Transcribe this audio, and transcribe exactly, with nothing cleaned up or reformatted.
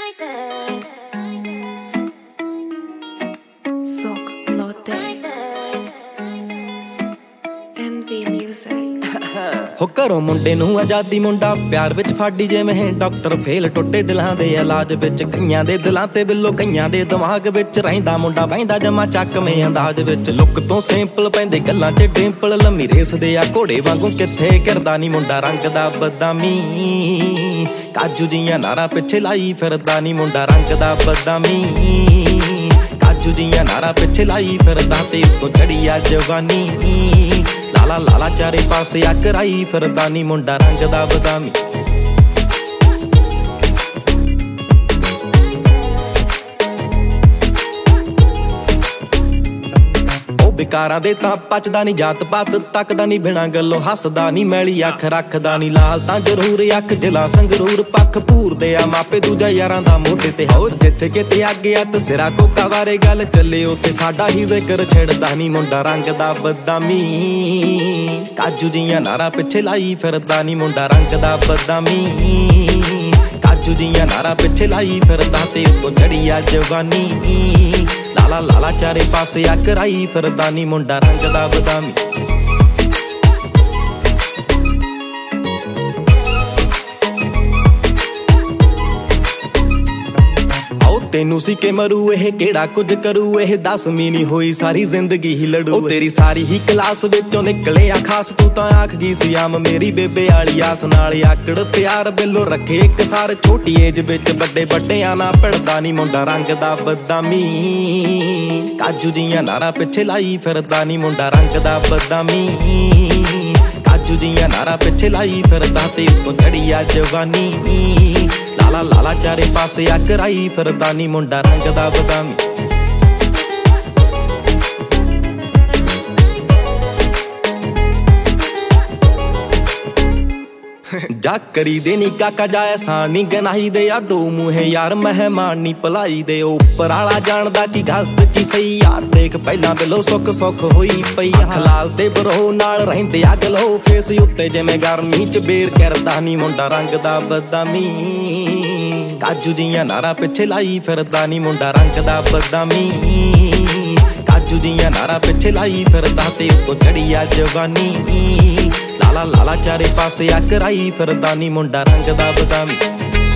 Sok Lotte Envy Music ਹੋ ਘਰੋਂ ਮੁੰਡੇ ਨੂੰ ਆਜ਼ਾਦੀ ਮੁੰਡਾ ਪਿਆਰ ਵਿੱਚ ਫਾੜੀ ਜਿਵੇਂ ਡਾਕਟਰ ਫੇਲ ਟੁੱਟੇ ਦਿਲਾਂ ਦੇ ਇਲਾਜ ਵਿੱਚ ਕਈਆਂ ਦੇ ਦਿਲਾਂ ਤੇ ਬਿੱਲੋ ਕਈਆਂ ਦੇ ਦਿਮਾਗ ਵਿੱਚ ਰਹਿੰਦਾ ਮੁੰਡਾ ਬਹਿੰਦਾ ਜਮਾ ਚੱਕਵੇਂ ਅੰਦਾਜ਼ ਵਿੱਚ ਲੁੱਕ ਤੋਂ ਸਿੰਪਲ ਪੈਂਦੇ ਗੱਲਾਂ 'ਚ ਡਿੰਪਲ ਲੰਮੀ ਰੇਸ ਦੇ ਆ ਘੋੜੇ ਵਾਂਗੂ ਕਿੱਥੇ ਕਰਦਾ ਨੀ ਮੁੰਡਾ ਰੰਗ ਦਾ ਬਦਾਮੀ ਕਾਜੂ ਜੀਆਂ ਨਾਰਾਂ ਪਿੱਛੇ ਲਾਈ ਫਿਰਦਾ ਨੀ ਮੁੰਡਾ ਰੰਗ ਦਾ ਬਦਾਮੀ ਕਾਜੂ ਜੀਆਂ ਨਾਰਾਂ ਪਿੱਛੇ ਲਾਈ ਫਿਰਦਾ ਤੇ ਉੱਤੋਂ ਚੜੀ ਆ ਜਵਾਨੀ ਲਾਲਾ ਲਾਲਾ ਚਾਰੇ ਪਾਸੇ ਆ ਕਰਾਈ ਫਿਰਦਾ ਨੀ ਮੁੰਡਾ ਰੰਗ ਦਾ ਬਦਾਮੀ ਬਿਕਾਰਾਂ ਦੇ ਤਾਂ ਪਚਦਾ ਨੀ ਜਾਤ ਪਾਤ ਤੱਕਦਾ ਨੀ ਬਿਨਾਂ ਗੱਲੋਂ ਹੱਸਦਾ ਨੀ ਮੈਲੀ ਅੱਖ ਰੱਖਦਾ ਨੀ ਲਾਲ ਤਾਂ ਜ਼ਰੂਰ ਅੱਖ ਜਿਲਾ ਸੰਗਰੂਰ ਪੱਖ ਭੂਰਦੇ ਆ ਮਾਪੇ ਦੂਜਾ ਯਾਰਾਂ ਦਾ ਮੋਢੇ ਤੇ ਹੋ ਜਿੱਥੇ ਕਿਤੇ ਅੱਗੇ ਆ ਤਸਿਰਾ ਕੋਕਾ ਬਾਰੇ ਗੱਲ ਚੱਲੇ ਉੱਥੇ ਸਾਡਾ ਹੀ ਜ਼ਿਕਰ ਛੇੜਦਾ ਨੀ ਮੁੰਡਾ ਰੰਗ ਦਾ ਬਦਾਮੀ ਕਾਜੂ ਜੀਆਂ ਨਾਰਾਂ ਪਿੱਛੇ ਲਾਈ ਫਿਰਦਾ ਨੀ ਮੁੰਡਾ ਰੰਗ ਦਾ ਬਦਾਮੀ ਕਾਜੂ ਜੀਆਂ ਨਾਰਾਂ ਪਿੱਛੇ ਲਾਈ ਫਿਰਦਾ ਤੇ ਉੱਤੋਂ ਚੜੀ ਆ ਜਵਾਨੀ ਲਾਲਾ ਲਾਲਾ ਚਾਰੇ ਪਾਸੇ ਆ ਕਰਾਈ ਫਿਰਦਾ ਨੀ ਮੁੰਡਾ ਰੰਗ ਦਾ ਬਦਾਮੀ ਤੈਨੂੰ ਸੀ ਕਿ ਮਰੂ ਇਹ ਕਿਹੜਾ ਕੁਝ ਕਰੂ ਇਹ ਦਸਵੀਂ ਨੀ ਹੋਈ ਸਾਰੀ ਜ਼ਿੰਦਗੀ ਹੀ ਲੜੂ ਤੇਰੀ ਸਾਰੀ ਹੀ ਕਲਾਸ ਵਿੱਚੋਂ ਨਿਕਲੇ ਆ ਖਾਸ ਤੂੰ ਤਾਂ ਆਖ ਗਈ ਸੀ ਆਮ ਮੇਰੀ ਬੇਬੇ ਵਾਲੀ ਆਸ ਨਾਲ ਆਕੜ ਪਿਆਰ ਬਿੱਲੋ ਰੱਖੇ ਇੱਕ ਸਾਰ ਛੋਟੀ ਏਜ ਵਿੱਚ ਵੱਡੇ ਵੱਡਿਆਂ ਨਾ ਭਿੜਦਾ ਨੀ ਮੁੰਡਾ ਰੰਗ ਦਾ ਬਦਾਮੀ ਕਾਜੂ ਜੀਆਂ ਨਾਰਾਂ ਪਿੱਛੇ ਲਾਈ ਫਿਰਦਾ ਨੀ ਮੁੰਡਾ ਰੰਗ ਦਾ ਬਦਾਮੀ ਕਾਜੂ ਜੀਆਂ ਨਾਰਾਂ ਪਿੱਛੇ ਲਾਈ ਫਿਰਦਾ ਤੇ ਉੱਤੋਂ ਚੜੀ ਆ ਜਵਾਨੀ ਲਾਲਾ ਲਾਲਾ ਚਾਰੇ ਪਾਸੇ ਆ ਕਰਾਈ ਫਿਰਦਾ ਨੀ ਮੁੰਡਾ ਰੰਗ ਦਾ ਬਦਾਮੀ ਜਾ ਕਰੀ ਦੇ ਨੀ ਕਾਕਾ ਜਾਇਆ ਸਾਂ ਨੀ ਗਨਾਹੀ ਦੇ ਆ ਦੋ ਮੂੰਹੇ ਯਾਰ ਮਹਿਮਾਨ ਨੀ ਭਲਾਈ ਦੇ ਉੱਪਰ ਆਲਾ ਜਾਣਦਾ ਕੀ ਗਲਤ ਕੀ ਸਹੀ ਯਾਰ ਦੇਖ ਪਹਿਲਾਂ ਬਿਲੋ ਸੁੱਖ ਸੁੱਖ ਹੋਈ ਪਈ ਹਲਾਲ ਤੇ ਬਰੋ ਨਾਲ ਰਹਿੰਦੇ ਆ ਗਲੋ ਫੇਸ ਉੱਤੇ ਜਿਵੇਂ ਗਰਮੀ ਚ ਬੇਰ ਕਰਦਾ ਨੀ ਮੁੰਡਾ ਰੰਗ ਦਾ ਬਦਾਮੀ ਕਾਜੂ ਜੀਆਂ ਨਾਰਾਂ ਪਿੱਛੇ ਲਾਈ ਫਿਰਦਾ ਨੀ ਮੁੰਡਾ ਰੰਗ ਦਾ ਬਦਾਮੀ ਕਾਜੂ ਜੀਆਂ ਨਾਰਾਂ ਪਿੱਛੇ ਲਾਈ ਫਿਰਦਾ ਤੇ ਉੱਤੋਂ ਚੜੀ ਆ ਜਵਾਨੀ ਲਾਲਾ ਲਾਲਾ ਚਾਰੇ ਪਾਸੇ ਆ ਕਰਾਈ ਫਿਰਦਾ ਨੀ ਮੁੰਡਾ ਰੰਗ ਦਾ ਬਦਾਮੀ